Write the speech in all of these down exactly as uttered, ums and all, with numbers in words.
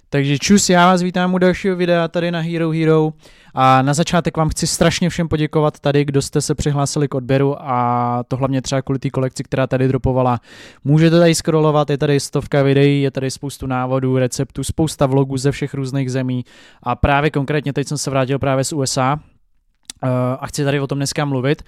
Takže čus, já vás vítám u dalšího videa tady na Hero Hero a na začátek vám chci strašně všem poděkovat tady, kdo jste se přihlásili k odběru a to hlavně třeba kvůli té kolekci, která tady dropovala. Můžete tady scrollovat, je tady stovka videí, je tady spoustu návodů, receptů, spousta vlogů ze všech různých zemí a právě konkrétně teď jsem se vrátil právě z U S A a chci tady o tom dneska mluvit.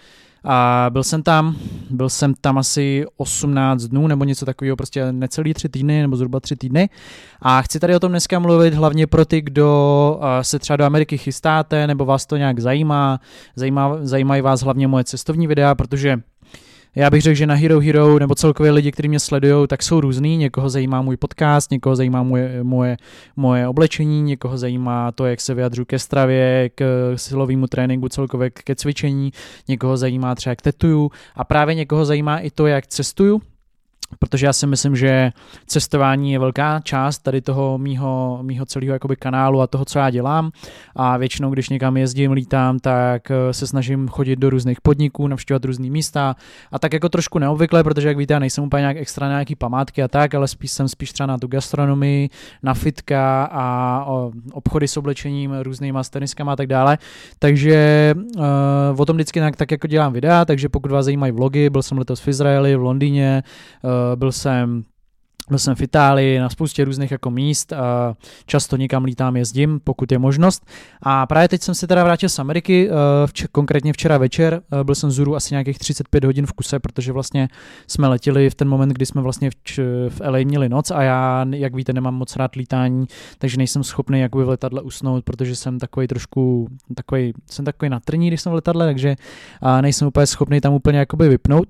A byl jsem tam, byl jsem tam asi osmnáct dnů nebo něco takového, prostě necelý tři týdny nebo zhruba tři týdny a chci tady o tom dneska mluvit hlavně pro ty, kdo se třeba do Ameriky chystáte nebo vás to nějak zajímá, zajímá zajímají vás hlavně moje cestovní videa, protože já bych řekl, že na Hero Hero nebo celkově lidi, kteří mě sledují, tak jsou různý. Někoho zajímá můj podcast, někoho zajímá moje, moje, moje oblečení, někoho zajímá to, jak se vyjadřu ke stravě, k silovému tréninku, celkově ke cvičení, někoho zajímá třeba, jak tetuju a právě někoho zajímá i to, jak cestuju. Protože já si myslím, že cestování je velká část tady toho mýho, mýho celého jakoby kanálu a toho, co já dělám a většinou, když někam jezdím, lítám, tak se snažím chodit do různých podniků, navštěvovat různý místa a tak jako trošku neobvykle, protože jak víte, já nejsem úplně nějak extra na nějaký památky a tak, ale spíš jsem spíš třeba na tu gastronomii, na fitka a obchody s oblečením, různýma teniskama a tak dále, takže uh, o tom vždycky tak, tak jako dělám videa, takže pokud vás zajímají vlogy, byl jsem letos v Izraeli, v Londýně, uh, Byl jsem, byl jsem v Itálii na spoustě různých jako míst a často někam lítám, jezdím, pokud je možnost. A právě teď jsem se teda vrátil z Ameriky, vč- konkrétně včera večer, byl jsem vzhůru asi nějakých třicet pět hodin v kuse, protože vlastně jsme letěli v ten moment, kdy jsme vlastně v, v L A měli noc a já, jak víte, nemám moc rád lítání, takže nejsem schopný jakoby v letadle usnout, protože jsem takový trošku, takový, jsem takový natrní, když jsem v letadle, takže nejsem úplně schopný tam úplně jakoby vypnout.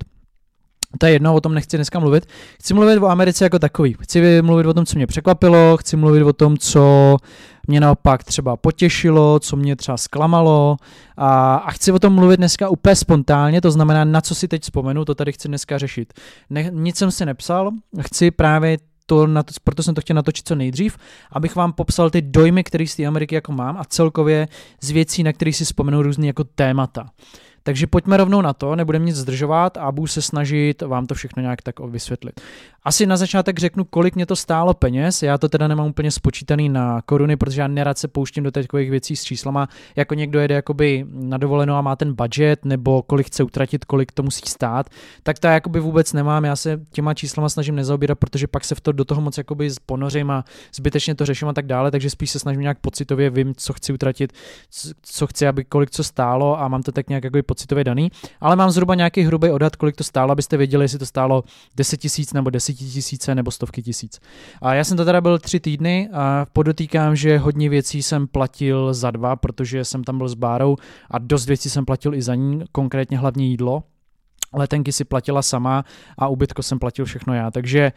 To je jedno, o tom nechci dneska mluvit. Chci mluvit o Americe jako takový. Chci mluvit o tom, co mě překvapilo, chci mluvit o tom, co mě naopak třeba potěšilo, co mě třeba zklamalo a, a chci o tom mluvit dneska úplně spontánně, to znamená, na co si teď vzpomenu, to tady chci dneska řešit. Ne, nic jsem si nepsal, chci právě to, na to, proto jsem to chtěl natočit co nejdřív, abych vám popsal ty dojmy, které z té Ameriky jako mám a celkově z věcí, na které si vzpomenu různý jako témata. Takže pojďme rovnou na to, nebudeme nic zdržovat a budu se snažit vám to všechno nějak tak vysvětlit. Asi na začátek řeknu, kolik mě to stálo peněz, já to teda nemám úplně spočítaný na koruny, protože já nerad se pouštím do takových věcí s číslama, jako někdo jede jakoby na dovolenou a má ten budget, nebo kolik chce utratit, kolik to musí stát, tak to já jakoby vůbec nemám, já se těma číslama snažím nezaobírat, protože pak se v to do toho moc jakoby ponořím a zbytečně to řeším a tak dále, takže spíš se snažím nějak pocitově, vím, co chci utratit, co chci, aby kolik co stálo a mám to tak nějak jakoby pocitově daný, ale mám zhruba nějaký hrubý odhad, kolik to stálo, abyste věděli, jestli to stálo deset tisíc nebo deset tisíce nebo stovky tisíc. A já jsem to teda byl tři týdny a podotýkám, že hodně věcí jsem platil za dva, protože jsem tam byl s Bárou a dost věcí jsem platil i za ní, konkrétně hlavně jídlo. Letenky si platila sama a ubytko jsem platil všechno já, takže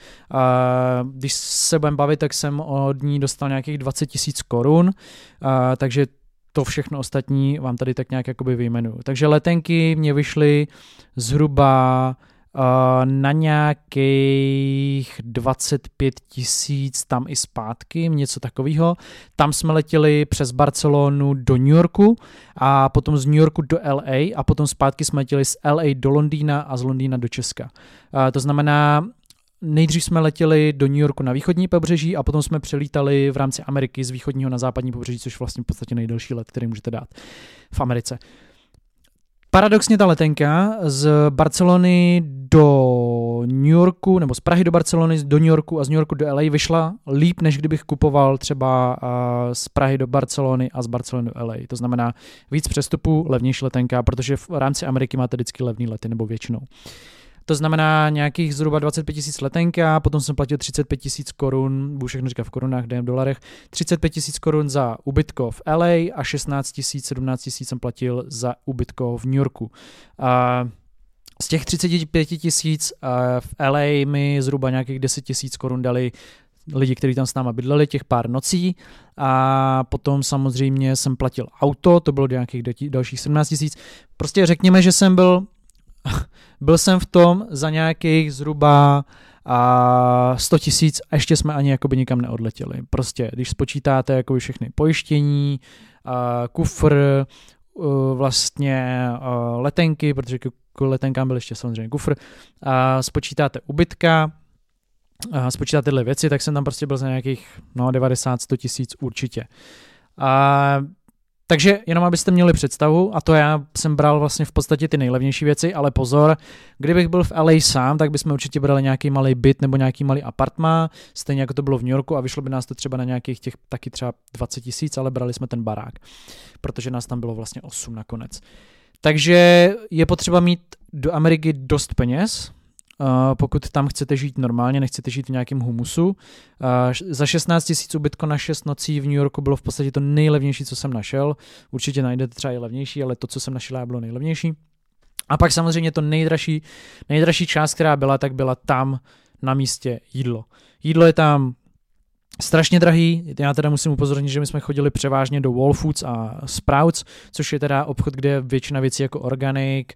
uh, když se budeme bavit, tak jsem od ní dostal nějakých dvacet tisíc korun, uh, takže to všechno ostatní vám tady tak nějak jakoby vyjmenuju. Takže letenky mě vyšly zhruba uh, na nějakých dvacet pět tisíc tam i zpátky, něco takového. Tam jsme letěli přes Barcelonu do New Yorku a potom z New Yorku do L A a potom zpátky jsme letěli z L A do Londýna a z Londýna do Česka. Uh, to znamená, nejdřív jsme letěli do New Yorku na východní pobřeží a potom jsme přelítali v rámci Ameriky z východního na západní pobřeží, což vlastně v podstatě nejdelší let, který můžete dát v Americe. Paradoxně ta letenka z Barcelony do New Yorku, nebo z Prahy do Barcelony do New Yorku a z New Yorku do L A vyšla líp, než kdybych kupoval třeba z Prahy do Barcelony a z Barcelony do L A. To znamená víc přestupů, levnější letenka, protože v rámci Ameriky máte vždycky levný lety, nebo většinou. To znamená nějakých zhruba dvacet pět tisíc letenka, potom jsem platil třicet pět tisíc korun, budu všechno říkat v korunách, jdem v dolarech, třicet pět tisíc korun za ubytko v L A a šestnáct tisíc, sedmnáct tisíc jsem platil za ubytko v New Yorku. A z těch třicet pět tisíc v L A mi zhruba nějakých deset tisíc korun dali lidi, kteří tam s náma bydleli, těch pár nocí a potom samozřejmě jsem platil auto, to bylo nějakých dalších sedmnáct tisíc. Prostě řekněme, že jsem byl Byl jsem v tom za nějakých zhruba a sto tisíc a ještě jsme ani jakoby nikam neodletěli. Prostě, když spočítáte jakoby všechny pojištění, a kufr, vlastně letenky, protože k letenkám byl ještě samozřejmě kufr, a spočítáte ubytka, spočítat tyhle věci, tak jsem tam prostě byl za nějakých no, devadesát sto tisíc určitě. A, takže jenom abyste měli představu, a to já jsem bral vlastně v podstatě ty nejlevnější věci, ale pozor, kdybych byl v L A sám, tak bychom určitě brali nějaký malý byt nebo nějaký malý apartmán, stejně jako to bylo v New Yorku a vyšlo by nás to třeba na nějakých těch taky třeba dvacet tisíc, ale brali jsme ten barák, protože nás tam bylo vlastně osm nakonec. Takže je potřeba mít do Ameriky dost peněz, Uh, pokud tam chcete žít normálně, nechcete žít v nějakém humusu. Uh, za šestnáct tisíc ubytko na šest nocí v New Yorku bylo v podstatě to nejlevnější, co jsem našel. Určitě najdete třeba i levnější, ale to, co jsem našel, bylo nejlevnější. A pak samozřejmě to nejdražší, nejdražší část, která byla, tak byla tam na místě jídlo. Jídlo je tam strašně drahý, já teda musím upozornit, že my jsme chodili převážně do Whole Foods a Sprouts, což je teda obchod, kde je většina věcí jako organic,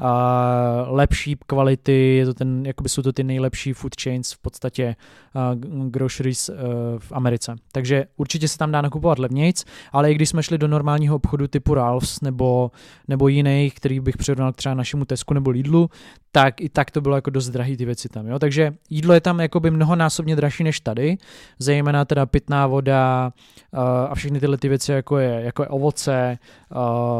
a lepší kvality, je to ten, jakoby jsou to ty nejlepší food chains v podstatě uh, groceries uh, v Americe. Takže určitě se tam dá nakupovat levnějc, ale i když jsme šli do normálního obchodu typu Ralphs nebo, nebo jiných, který bych přirovnal třeba našemu Tesku nebo Lidlu, tak i tak to bylo jako dost drahý ty věci tam. Jo? Takže jídlo je tam jakoby mnohonásobně dražší než tady, zejména teda pitná voda uh, a všechny tyhle ty věci, jako je, jako je ovoce uh,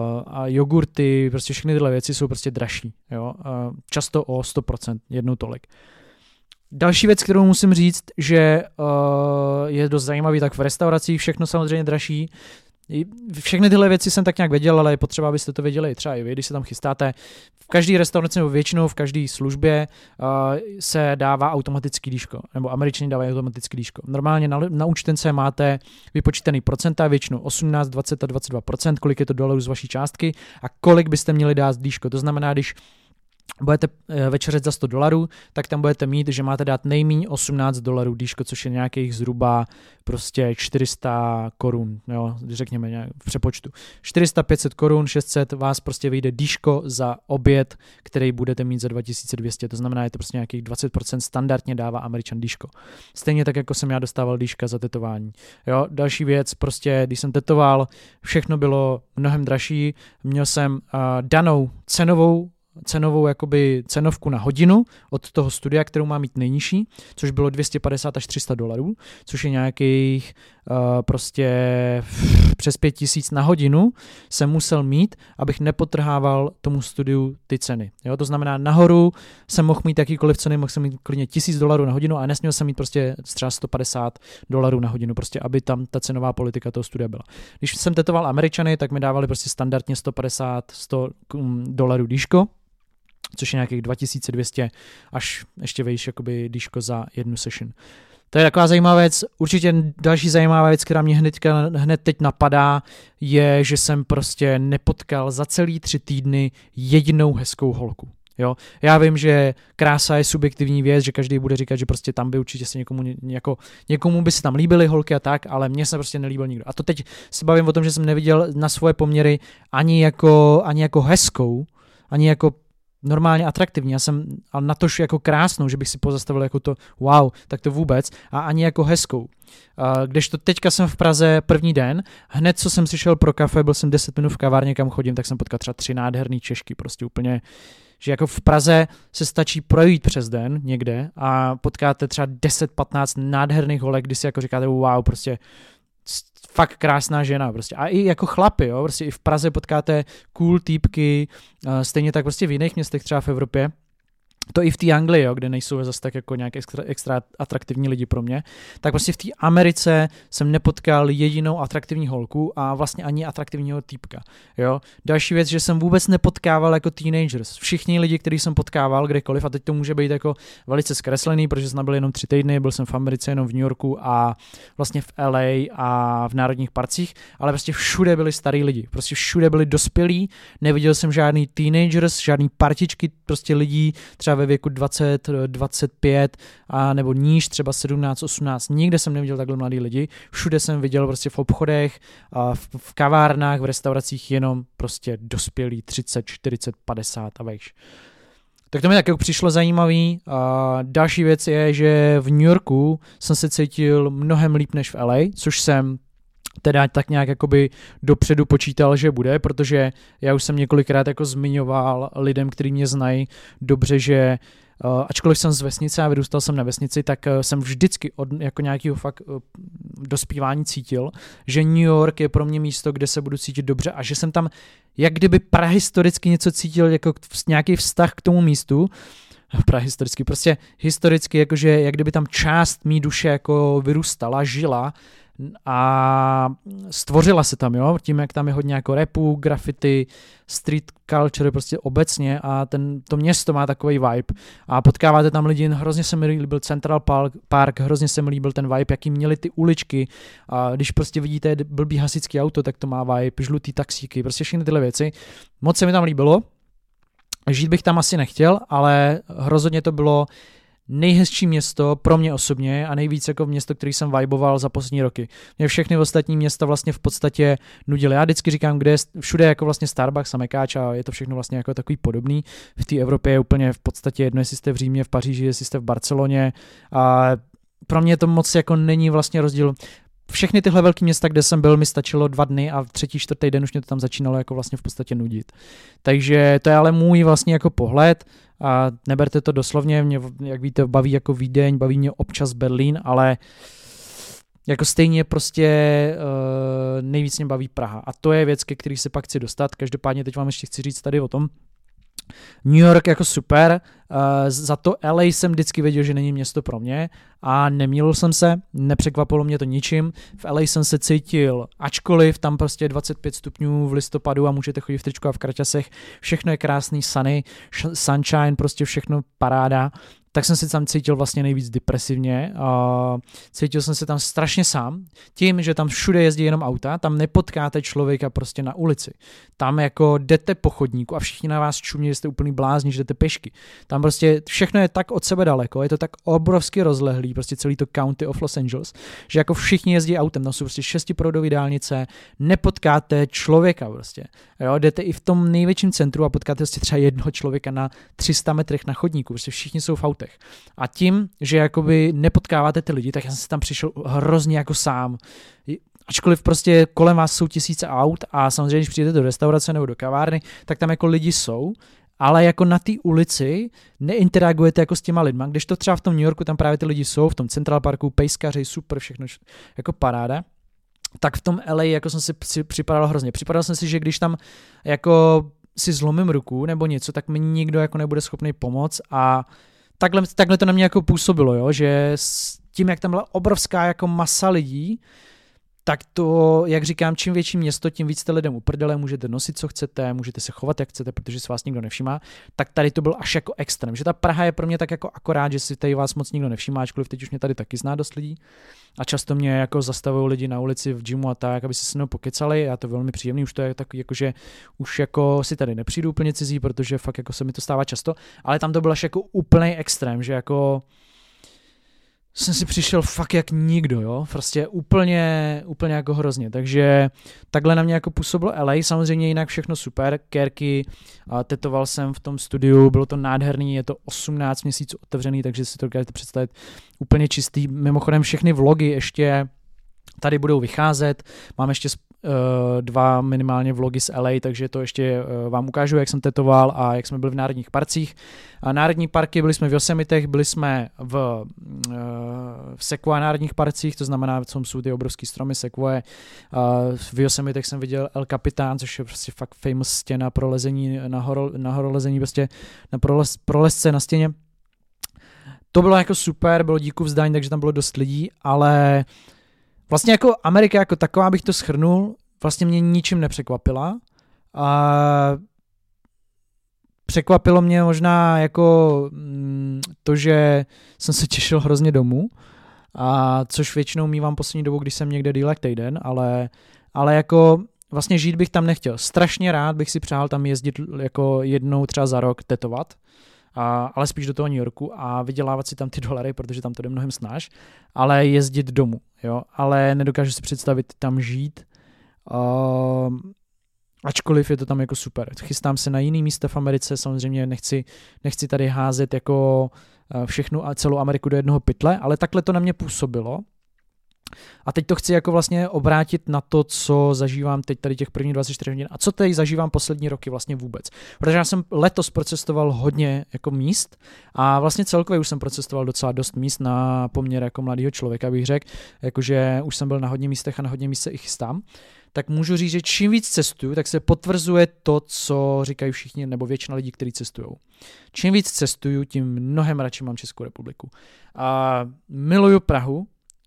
a jogurty, prostě všechny tyhle věci jsou prostě dražší. Jo? Uh, často o sto procent, jednou tolik. Další věc, kterou musím říct, že uh, je dost zajímavý, tak v restauracích všechno samozřejmě dražší. Všechny tyhle věci jsem tak nějak věděl, ale je potřeba, abyste to věděli i třeba i vy, když se tam chystáte. V každé restauraci nebo většinou v každé službě uh, se dává automatický dýško, nebo Američani dávají automatický dýško. Normálně na, na účtence máte vypočítaný procenta, většinou osmnáct, dvacet a dvacet dva procent, kolik je to dolarů z vaší částky a kolik byste měli dát dýško. To znamená, když budete večeřet za sto dolarů, tak tam budete mít, že máte dát nejméně osmnáct dolarů dýško, což je nějakých zhruba prostě čtyři sta korun, jo, řekněme nějak v přepočtu. čtyři sta, pět set korun, šest set vás prostě vyjde dýško za oběd, který budete mít za dva tisíce dvě stě, to znamená, je to prostě nějakých dvacet procent standardně dává Američan dýško. Stejně tak, jako jsem já dostával dýška za tetování. Jo, další věc, prostě když jsem tetoval, všechno bylo mnohem dražší, měl jsem uh, danou cenovou cenovou jakoby cenovku na hodinu od toho studia, kterou má mít nejnižší, což bylo dvě stě padesát až tři sta dolarů, což je nějakých uh, prostě přes pět tisíc na hodinu jsem musel mít, abych nepotrhával tomu studiu ty ceny. Jo? To znamená, nahoru jsem mohl mít jakýkoliv ceny, mohl jsem mít klidně tisíc dolarů na hodinu a nesměl jsem mít prostě třeba sto padesát dolarů na hodinu, prostě aby tam ta cenová politika toho studia byla. Když jsem tetoval Američany, tak mi dávali prostě standardně sto padesát sto dolarů dýško, což je nějakých dva tisíce dvě stě až ještě vejš jakoby dýško za jednu session. To je taková zajímavá věc. Určitě další zajímavá věc, která mě hned, hned teď napadá, je, že jsem prostě nepotkal za celý tři týdny jedinou hezkou holku. Jo? Já vím, že krása je subjektivní věc, že každý bude říkat, že prostě tam by určitě se někomu, jako, někomu by se tam líbily holky a tak, ale mně se prostě nelíbil nikdo. A to teď se bavím o tom, že jsem neviděl na svoje poměry ani jako, ani jako hezkou, ani jako normálně atraktivní, já jsem ale natož jako krásnou, že bych si pozastavil jako to wow, tak to vůbec, a ani jako hezkou. Kdežto teďka jsem v Praze první den, hned co jsem si šel pro kafe, byl jsem deset minut v kavárně, kam chodím, tak jsem potkal třeba tři nádherný Češky, prostě úplně, že jako v Praze se stačí projít přes den někde a potkáte třeba deset patnáct nádherných holek, kdy si jako říkáte wow, prostě fakt krásná žena, prostě. A i jako chlapy, jo, prostě i v Praze potkáte cool týpky, stejně tak prostě v jiných městech, třeba v Evropě. To i v té Anglii, jo, kde nejsou zase tak jako nějak extra, extra atraktivní lidi pro mě, tak prostě v té Americe jsem nepotkal jedinou atraktivní holku a vlastně ani atraktivního týpka. Jo. Další věc, že jsem vůbec nepotkával jako teenagers. Všichni lidi, kteří jsem potkával kdekoliv, a teď to může být jako velice zkreslený, protože jsem byl jenom tři týdny, byl jsem v Americe, jenom v New Yorku a vlastně v L A a v národních parcích, ale prostě všude byli starý lidi, prostě všude byli dospělí, neviděl jsem žádný teenagers, žádný partičky, prostě lidí, třeba ve věku dvacet, dvacet pět a nebo níž, třeba sedmnáct, osmnáct. Nikde jsem neviděl takhle mladý lidi. Všude jsem viděl prostě v obchodech, v, v kavárnách, v restauracích jenom prostě dospělí třicet, čtyřicet, padesát a vejš. Tak to mi tak přišlo zajímavý. A další věc je, že v New Yorku jsem se cítil mnohem líp než v L A, což jsem teda tak nějak jakoby dopředu počítal, že bude, protože já už jsem několikrát jako zmiňoval lidem, kteří mě znají dobře, že Uh, ačkoliv jsem z vesnice a vyrůstal jsem na vesnici, tak uh, jsem vždycky od jako nějakého fakt uh, dospívání cítil, že New York je pro mě místo, kde se budu cítit dobře a že jsem tam jak kdyby prahistoricky něco cítil, jako nějaký vztah k tomu místu, prahistoricky, prostě historicky, jakože jak kdyby tam část mý duše jako vyrůstala, žila a stvořila se tam, jo, tím, jak tam je hodně jako rapu, graffiti, street culture, prostě obecně a ten, to město má takový vibe a potkáváte tam lidi, hrozně se mi líbil Central Park, Park, hrozně se mi líbil ten vibe, jaký měli ty uličky a když prostě vidíte blbý hasičský auto, tak to má vibe, žlutý taxíky, prostě všechny tyhle věci, moc se mi tam líbilo, žít bych tam asi nechtěl, ale hrozně to bylo nejhezčí město pro mě osobně a nejvíc jako město, který jsem viboval za poslední roky. Mě všechny ostatní města vlastně v podstatě nudily. Já vždycky říkám, kde je všude jako vlastně Starbucks a Mekáč a je to všechno vlastně jako takový podobný. V té Evropě je úplně v podstatě jedno, jestli jste v Římě, v Paříži, jestli jste v Barceloně a pro mě to moc jako není vlastně rozdíl. Všechny tyhle velké města, kde jsem byl, mi stačilo dva dny a třetí, čtvrtý den už mě to tam začínalo jako vlastně v podstatě nudit. Takže to je ale můj vlastně jako pohled a neberte to doslovně, mě, jak víte, baví jako Vídeň, baví mě občas Berlín, ale jako stejně prostě uh, nejvíc mě baví Praha a to je věc, ke který se pak chci dostat. Každopádně teď vám ještě chci říct tady o tom. New York jako super, uh, za to L A jsem vždycky věděl, že není město pro mě a nemýlil jsem se, nepřekvapilo mě to ničím. V L A jsem se cítil, ačkoliv tam prostě dvacet pět stupňů v listopadu a můžete chodit v tričku a v kraťasech, všechno je krásný, sunny, sunshine, prostě všechno paráda, tak jsem se tam cítil vlastně nejvíc depresivně. Uh, cítil jsem se tam strašně sám. Tím, že tam všude jezdí jenom auta, tam nepotkáte člověka prostě na ulici. Tam jako jdete po chodníku a všichni na vás čumí, že jste úplný blázni, že jdete pešky. Tam prostě všechno je tak od sebe daleko, je to tak obrovsky rozlehlý, prostě celý to County of Los Angeles, že jako všichni jezdí autem, tam jsou prostě šestiproudové dálnice, nepotkáte člověka prostě. Jo, jdete i v tom největším centru a potkáte prostě třeba jednoho člověka na tři sta metrech na chodníku, prostě všichni jsou v autě. A tím, že jakoby nepotkáváte ty lidi, tak já jsem se tam přišel hrozně jako sám. Ačkoliv prostě kolem vás jsou tisíce aut a samozřejmě, když přijdete do restaurace nebo do kavárny, tak tam jako lidi jsou, ale jako na té ulici neinteragujete jako s těma lidma, když to třeba v tom New Yorku tam právě ty lidi jsou, v tom Central Parku, pejskaři, super, všechno jako paráda, tak v tom L A jako jsem si připadal hrozně. Připadal jsem si, že když tam jako si zlomím ruku nebo něco, tak mi nikdo jako nebude schopný pomoct a Takhle, takhle to na mě jako působilo, jo? Že s tím, jak tam byla obrovská jako masa lidí, tak to, jak říkám, čím větší město, tím víc jste lidem uprdele, můžete nosit, co chcete, můžete se chovat, jak chcete, protože se vás nikdo nevšímá, tak tady to byl až jako extrém. Že ta Praha je pro mě tak jako akorát, že si tady vás moc nikdo nevšímá, ačkoliv teď už mě tady taky zná dost lidí a často mě jako zastavují lidi na ulici v gymu a tak, aby se se mnou pokecali, já to velmi příjemný, už to je takový jako, že už jako si tady nepřijdu úplně cizí, protože fakt jako se mi to stává často, ale tam to byl až jako úplný extrém, že jako jsem si přišel fakt jak nikdo, jo, prostě úplně, úplně jako hrozně, takže takhle na mě jako působilo L A, samozřejmě jinak všechno super, kérky, tetoval jsem v tom studiu, bylo to nádherný, je to osmnáct měsíců otevřený, takže si to dokážete představit úplně čistý, mimochodem všechny vlogy ještě tady budou vycházet, mám ještě uh, dva minimálně vlogy z L A, takže to ještě uh, vám ukážu, jak jsem tetoval a jak jsme byli v národních parcích. A národní parky, byli jsme v Yosemitech, byli jsme v, uh, v Sequoia národních parcích, to znamená, co jsou ty obrovský stromy Sequoia. Uh, v Yosemitech jsem viděl El Capitan, což je prostě fakt famous stěna pro lezení, na, horo, na horolezení, prostě na prolez, prolezce na stěně. To bylo jako super, bylo díku vzdání, takže tam bylo dost lidí, ale vlastně jako Amerika jako taková, bych to shrnul, vlastně mě ničím nepřekvapila. A překvapilo mě možná jako to, že jsem se těšil hrozně domů, a což většinou mívám poslední dobu, když jsem někde díl jak týden, ale, ale jako vlastně žít bych tam nechtěl. Strašně rád bych si přál tam jezdit jako jednou třeba za rok tetovat, a, ale spíš do toho New Yorku a vydělávat si tam ty dolary, protože tam to jde mnohem snáš, ale jezdit domů, jo, ale nedokážu si představit tam žít, uh, ačkoliv je to tam jako super. Chystám se na jiný místa v Americe, samozřejmě nechci, nechci tady házet jako všechnu a celou Ameriku do jednoho pytle, ale takhle to na mě působilo. A teď to chci jako vlastně obrátit na to, co zažívám teď tady těch prvních dvacet čtyři hodin a co teď zažívám poslední roky vlastně vůbec. Protože já jsem letos procestoval hodně jako míst a vlastně celkově už jsem procestoval docela dost míst na poměr jako mladýho člověka, bych řekl, jakože už jsem byl na hodně místech a na hodně míst se i chystám. Tak můžu říct, že čím víc cestuju, tak se potvrzuje to, co říkají všichni nebo většina lidí, kteří cestují. Čím víc cestuju, tím mnohem radši mám Českou republiku. A miluju Prahu.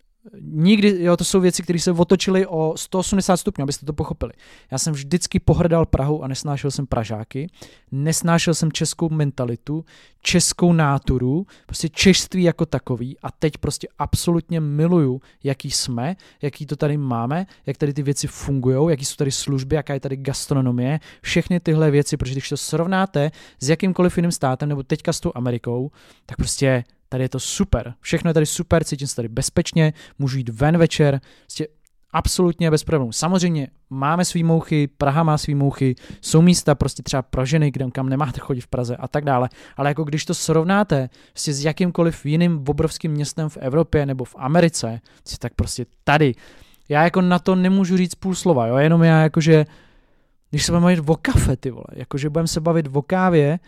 Nikdy, jo, to jsou věci, které se otočily o sto osmdesát stupňů, abyste to pochopili. Já jsem vždycky pohrdal Prahu a nesnášel jsem Pražáky, nesnášel jsem českou mentalitu, českou náturu, prostě češství jako takový a teď prostě absolutně miluju, jaký jsme, jaký to tady máme, jak tady ty věci fungujou, jaký jsou tady služby, jaká je tady gastronomie, všechny tyhle věci, protože když to srovnáte s jakýmkoliv jiným státem nebo teďka s tou Amerikou, tak prostě tady je to super. Všechno je tady super, cítím se tady bezpečně, můžu jít ven večer, prostě absolutně bez problémů. Samozřejmě máme svý mouchy, Praha má svý mouchy, jsou místa prostě třeba pro ženy, kde kam nemáte chodit v Praze a tak dále, ale jako když to srovnáte prostě s jakýmkoliv jiným obrovským městem v Evropě nebo v Americe, tak prostě tady. Já jako na to nemůžu říct půl slova, jo, jenom já jakože, když se budeme bavit o kafe, ty vole, jakože budeme se bavit o kávě,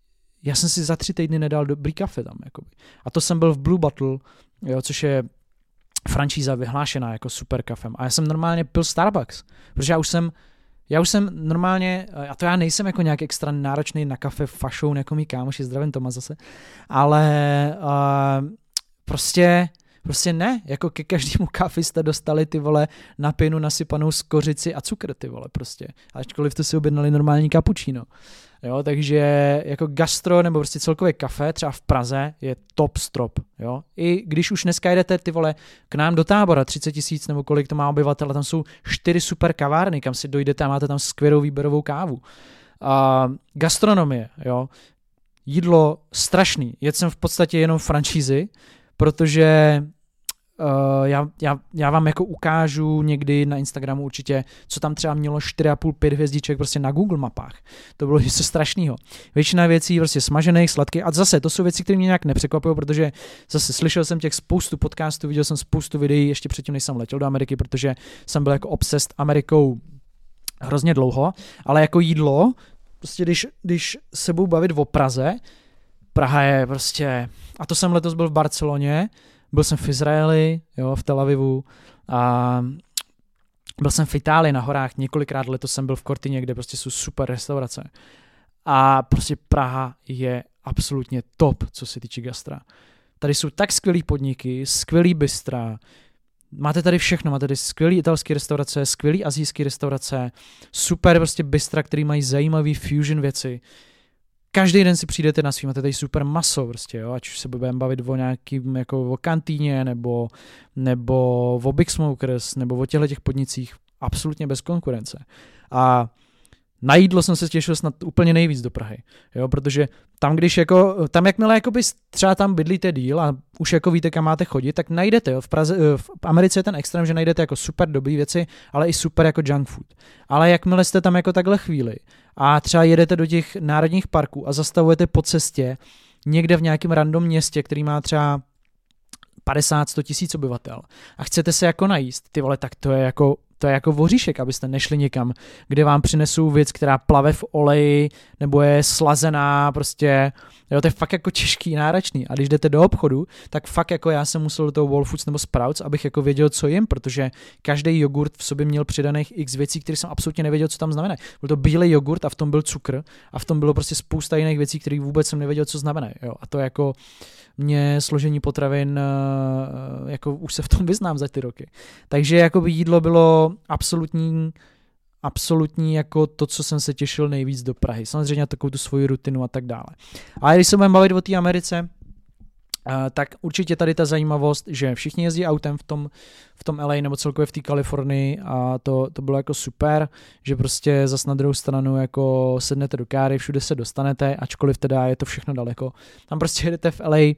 já jsem si za tři týdny nedal dobrý kafe tam. Jakoby. A to jsem byl v Blue Bottle, jo, což je franšíza vyhlášená jako super kafem. A já jsem normálně pil Starbucks, protože já už jsem, já už jsem normálně, a to já nejsem jako nějak extra náročný na kafe fašoun, jako mý kámoši, zdravím Toma zase, ale uh, prostě, prostě ne, jako ke každému kafi jste dostali ty vole na pinu nasypanou z kořici a cukr, ty vole prostě. Ačkoliv to si objednali normální cappuccino. Jo, takže jako gastro nebo prostě celkově kafe třeba v Praze je top strop, jo. I když už dneska jdete ty vole k nám do Tábora třicet tisíc nebo kolik to má obyvatel, tam jsou čtyři super kavárny, kam si dojdete a máte tam skvělou výběrovou kávu. A gastronomie, jo. Jídlo strašný. Jedl jsem v podstatě jenom franšízy, protože Uh, já, já, já vám jako ukážu někdy na Instagramu určitě, co tam třeba mělo čtyři a půl pět hvězdiček prostě na Google mapách. To bylo něco strašného. Většina věcí prostě smažených, sladkých a zase to jsou věci, které mě nějak nepřekvapují, protože zase slyšel jsem těch spoustu podcastů, viděl jsem spoustu videí ještě předtím, než jsem letěl do Ameriky, protože jsem byl jako obsessed Amerikou hrozně dlouho, ale jako jídlo, prostě když, když se budu bavit o Praze, Praha je prostě, a to jsem letos byl v Barceloně, byl jsem v Izraeli, jo, v Tel Avivu a byl jsem v Itálii na horách, několikrát letos jsem byl v Cortině, kde prostě jsou super restaurace. A prostě Praha je absolutně top, co se týče gastra. Tady jsou tak skvělý podniky, skvělý bystra, máte tady všechno, máte tady skvělý italský restaurace, skvělý asijský restaurace, super prostě bystra, který mají zajímavý fusion věci. Každý den si přijdete na svým, máte tady super maso, prostě, jo, ať už se budeme bavit o nějakým, jako o kantýně, nebo, nebo o Big Smokers, nebo o těchto těch podnicích, absolutně bez konkurence. A na jídlo jsem se těšil snad úplně nejvíc do Prahy, jo, protože tam, když jako, tam jakmile jakoby třeba tam bydlíte díl a už jako víte, kam máte chodit, tak najdete, jo, v Praze, v Americe je ten extrém, že najdete jako super dobrý věci, ale i super jako junk food. Ale jakmile jste tam jako takhle chvíli a třeba jedete do těch národních parků a zastavujete po cestě někde v nějakém random městě, který má třeba padesát sto tisíc obyvatel a chcete se jako najíst, ty vole, tak to je jako To je jako voříšek, abyste nešli někam, kde vám přinesou věc, která plave v oleji, nebo je slazená, prostě, jo, to je fakt jako těžký, náročný. A když jdete do obchodu, tak fakt jako já jsem musel do toho Whole Foods nebo Sprouts, abych jako věděl, co jim, protože každý jogurt v sobě měl přidaných x věcí, které jsem absolutně nevěděl, co tam znamená. Byl to bílej jogurt a v tom byl cukr a v tom bylo prostě spousta jiných věcí, které vůbec jsem nevěděl, co znamená. Jo. A to jako mě složení potravin, jako už se v tom vyznám za ty roky. Takže jako by jídlo bylo absolutní, absolutní jako to, co jsem se těšil nejvíc do Prahy. Samozřejmě takovou tu svoji rutinu a tak dále. Ale když se budeme bavit o té Americe, tak určitě tady ta zajímavost, že všichni jezdí autem v tom, v tom L A nebo celkově v té Kalifornii a to, to bylo jako super, že prostě zas na druhou stranu jako sednete do káry, všude se dostanete, ačkoliv teda je to všechno daleko. Tam prostě jedete v L A,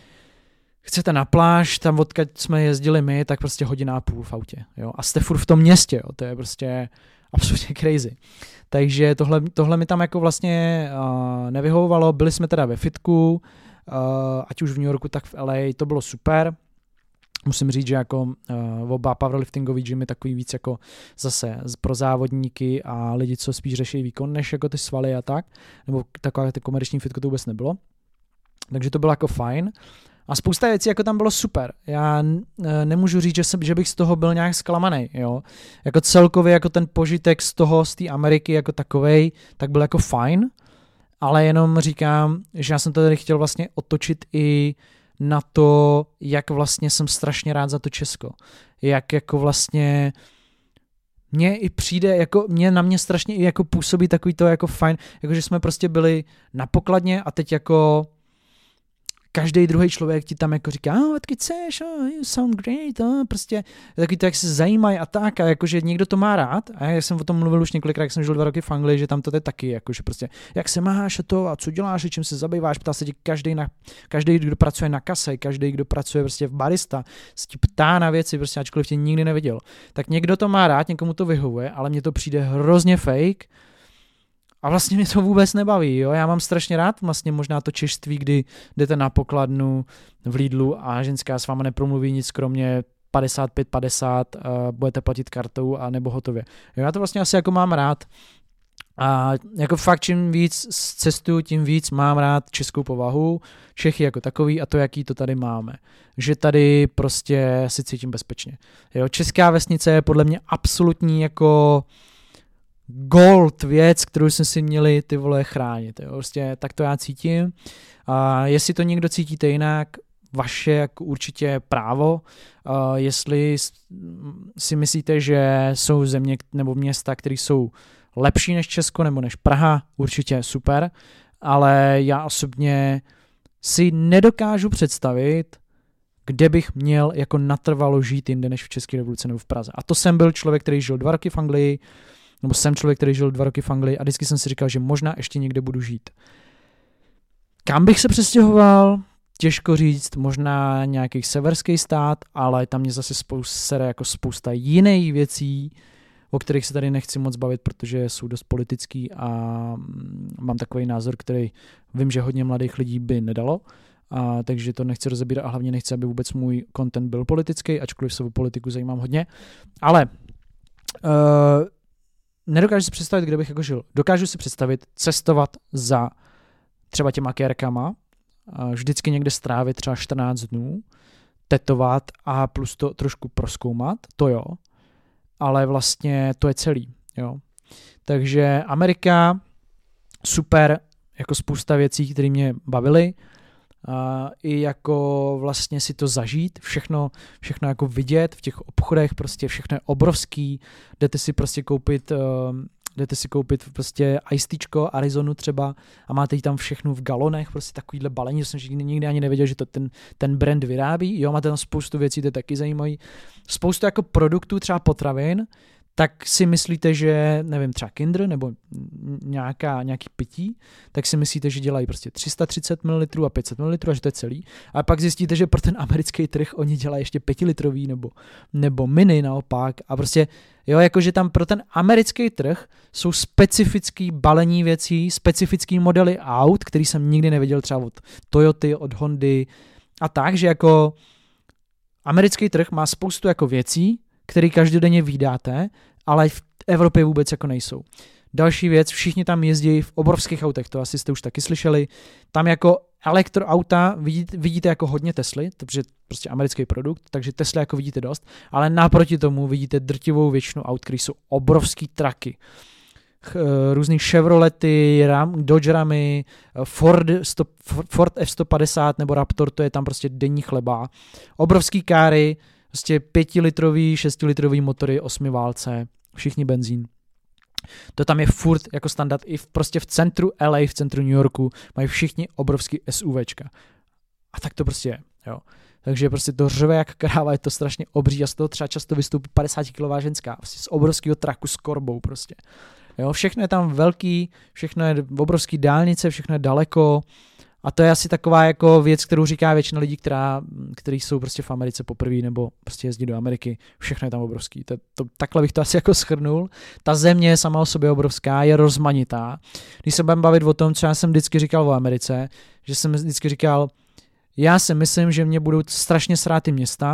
chcete na pláž, tam odkud jsme jezdili my, tak prostě hodina a půl v autě. Jo? A jste furt v tom městě, jo? To je prostě absolutně crazy. Takže tohle, tohle mi tam jako vlastně uh, nevyhovovalo, byli jsme teda ve fitku, Uh, ať už v New Yorku, tak v L A, to bylo super. Musím říct, že jako uh, oba powerliftingový gymy takový víc jako zase pro závodníky a lidi, co spíš řeší výkon, než jako ty svaly a tak, nebo takové ty komerční fitko to vůbec nebylo. Takže to bylo jako fajn. A spousta věcí jako tam bylo super. Já nemůžu říct, že, jsem, že bych z toho byl nějak zklamaný, jo. Jako celkově jako ten požitek z toho, z té Ameriky jako takovej, tak byl jako fajn, ale jenom říkám, že já jsem to tady chtěl vlastně otočit i na to, jak vlastně jsem strašně rád za to Česko. Jak jako vlastně mně i přijde, jako mě na mě strašně i jako působí takový to jako fajn, jako že jsme prostě byli na pokladně a teď jako každý druhý člověk ti tam jako říká, oh, odkud seš, oh, you sound great, oh, prostě takový to, jak se zajímají a tak, a jakože někdo to má rád, a já jsem o tom mluvil už několikrát, jak jsem žil dva roky v Anglii, že tam to je taky, jakože prostě, jak se máš a to, a co děláš, a čím se zabýváš, ptá se ti každý, na, každý, kdo pracuje na kase, každý, kdo pracuje prostě v barista, se ti ptá na věci, prostě ačkoliv tě nikdy neviděl. Tak někdo to má rád, někomu to vyhovuje, ale mně to přijde hrozně fake. A vlastně mě to vůbec nebaví, jo. Já mám strašně rád vlastně možná to češtví, kdy jdete na pokladnu v Lidlu a ženská s váma nepromluví nic kromě padesát pět padesát, uh, budete platit kartou a nebo hotově. Jo, já to vlastně asi jako mám rád. A jako fakt čím víc cestuju, tím víc mám rád českou povahu, Čechy jako takový a to, jaký to tady máme. Že tady prostě si cítím bezpečně. Jo, česká vesnice je podle mě absolutní jako gold věc, kterou jsme si měli ty vole chránit. Jo. Prostě tak to já cítím. A jestli to někdo cítíte jinak, vaše jako určitě právo. A jestli si myslíte, že jsou země nebo města, které jsou lepší než Česko nebo než Praha, určitě super, ale já osobně si nedokážu představit, kde bych měl jako natrvalo žít jinde než v České republice nebo v Praze. A to jsem byl člověk, který žil dva roky v Anglii, nebo jsem člověk, který žil dva roky v Anglii a vždycky jsem si říkal, že možná ještě někde budu žít. Kam bych se přestěhoval? Těžko říct, možná nějaký severský stát, ale tam mě zase spousta, jako spousta jiných věcí, o kterých se tady nechci moc bavit, protože jsou dost politický a mám takový názor, který vím, že hodně mladých lidí by nedalo, a takže to nechci rozebírat a hlavně nechci, aby vůbec můj content byl politický, ačkoliv se o politiku zajímám hodně, ale uh, nedokážu si představit, kde bych jako žil. Dokážu si představit cestovat za třeba těma kérkama, vždycky někde strávit třeba čtrnáct dnů, tetovat a plus to trošku prozkoumat, to jo, ale vlastně to je celý, jo. Takže Amerika, super, jako spousta věcí, které mě bavily, a i jako vlastně si to zažít, všechno, všechno jako vidět v těch obchodech, prostě všechno je obrovský, jdete si prostě koupit, uh, jdete si koupit prostě iced Arizonu třeba a máte jí tam všechno v galonech, prostě takovýhle balení, že jsem nikdy ani nevěděl, že to ten, ten brand vyrábí, jo, máte tam spoustu věcí, to je taky zajímavé, spoustu jako produktů, třeba potravin, tak si myslíte, že, nevím, třeba Kinder nebo nějaká, nějaký pití, tak si myslíte, že dělají prostě tři sta třicet mililitrů a pět set mililitrů a že to je celý. A pak zjistíte, že pro ten americký trh oni dělají ještě pětilitrový nebo, nebo mini naopak. A prostě, jo, jakože tam pro ten americký trh jsou specifický balení věcí, specifický modely aut, který jsem nikdy neviděl třeba od Toyoty, od Hondy a tak, že jako americký trh má spoustu jako věcí, který každodenně vídáte, ale v Evropě vůbec jako nejsou. Další věc, všichni tam jezdí v obrovských autech, to asi jste už taky slyšeli. Tam jako elektroauta vidíte, vidíte jako hodně Tesly, protože prostě americký produkt, takže Tesla jako vidíte dost, ale naproti tomu vidíte drtivou většinu aut, které jsou obrovský traky. Různý Chevrolety, Ram, Dodge Ramy, Ford, sto, Ford F sto padesát nebo Raptor, to je tam prostě denní chleba. Obrovský káry, prostě pětilitrový, šestilitrový motory, osmi válce, všichni benzín. To tam je furt jako standard i v, prostě v centru L A, v centru New Yorku mají všichni obrovský SUVčka. A tak to prostě je, jo. Takže prostě to řve jak kráva, je to strašně obří a z toho třeba často vystoupí padesátikilová ženská, prostě z obrovského traku s korbou prostě. Jo, všechno je tam velký, všechno je obrovský dálnice, všechno je daleko. A to je asi taková jako věc, kterou říká většina lidí, která, kteří jsou prostě v Americe poprvé nebo prostě jezdí do Ameriky. Všechno je tam obrovský. To, to, takhle bych to asi jako shrnul. Ta země je sama o sobě obrovská, je rozmanitá. Když se budeme bavit o tom, co já jsem vždycky říkal o Americe, že jsem vždycky říkal, já si myslím, že mě budou strašně srát ty města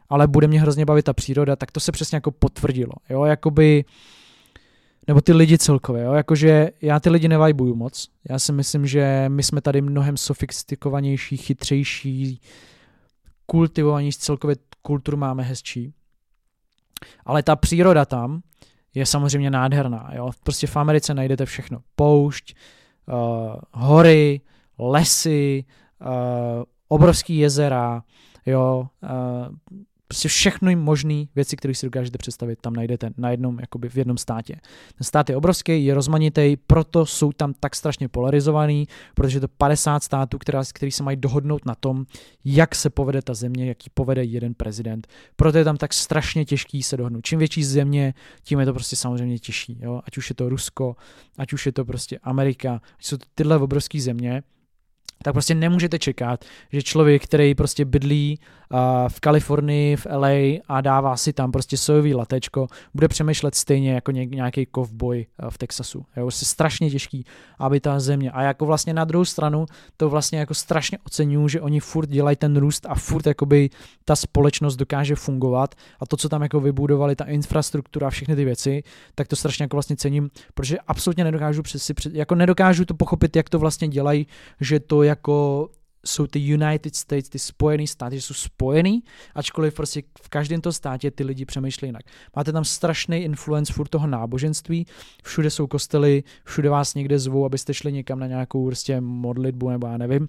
ale bude mě hrozně bavit ta příroda, tak to se přesně jako potvrdilo, jo, jakoby, nebo ty lidi celkově, jo, jakože já ty lidi nevajbuju moc, já si myslím, že my jsme tady mnohem sofistikovanější, chytřejší, kultivovanější, celkově kulturu máme hezčí, ale ta příroda tam je samozřejmě nádherná, jo, prostě v Americe najdete všechno, poušť, uh, hory, lesy, uh, obrovský jezera, jo, uh, prostě všechno možné věci, které si dokážete představit, tam najdete na jednom, jakoby v jednom státě. Ten stát je obrovský, je rozmanitý, proto jsou tam tak strašně polarizovaný, protože to padesát států, která, který se mají dohodnout na tom, jak se povede ta země, jaký povede jeden prezident. Proto je tam tak strašně těžký se dohodnout. Čím větší země, tím je to prostě samozřejmě těžší. Jo? Ať už je to Rusko, ať už je to prostě Amerika, ať jsou to tyhle obrovské země, tak prostě nemůžete čekat, že člověk, který prostě bydlí uh, v Kalifornii, v L A a dává si tam prostě sojový latečko, bude přemýšlet stejně jako ně, nějaký kovboj uh, v Texasu. Je prostě strašně těžký, aby ta země. A jako vlastně na druhou stranu to vlastně jako strašně oceňuju, že oni furt dělají ten růst a furt jakoby ta společnost dokáže fungovat a to, co tam jako vybudovali, ta infrastruktura a všechny ty věci, tak to strašně jako vlastně cením, protože absolutně nedokážu přesi, jako nedokážu to pochopit, jak to vlastně dělají, že to jako jsou ty United States, ty spojený státy, že jsou spojený, ačkoliv prostě v každém tom státě ty lidi přemýšlejí jinak. Máte tam strašný influence furt toho náboženství, všude jsou kostely, všude vás někde zvou, abyste šli někam na nějakou prostě modlitbu nebo já nevím.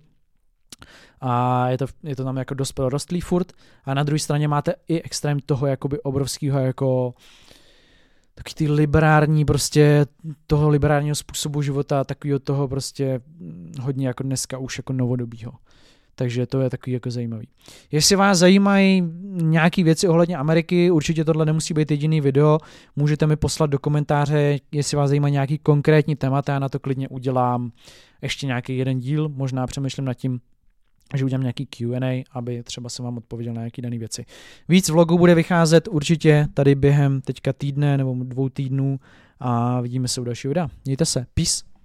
A je to, je to tam jako dost prorostlý furt. A na druhé straně máte i extrém toho jakoby obrovského jako taky ty liberární prostě toho liberárního způsobu života, takového toho prostě hodně jako dneska už jako novodobího. Takže to je takový jako zajímavý. Jestli vás zajímají nějaké věci ohledně Ameriky, určitě tohle nemusí být jediný video, můžete mi poslat do komentáře, jestli vás zajímají nějaký konkrétní témata, já na to klidně udělám ještě nějaký jeden díl, možná přemýšlím nad tím, že udělám nějaký Q and A, aby třeba jsem vám odpověděl na nějaké dané věci. Víc vlogů bude vycházet určitě tady během teďka týdne nebo dvou týdnů a vidíme se u dalšího videa. Mějte se. Peace.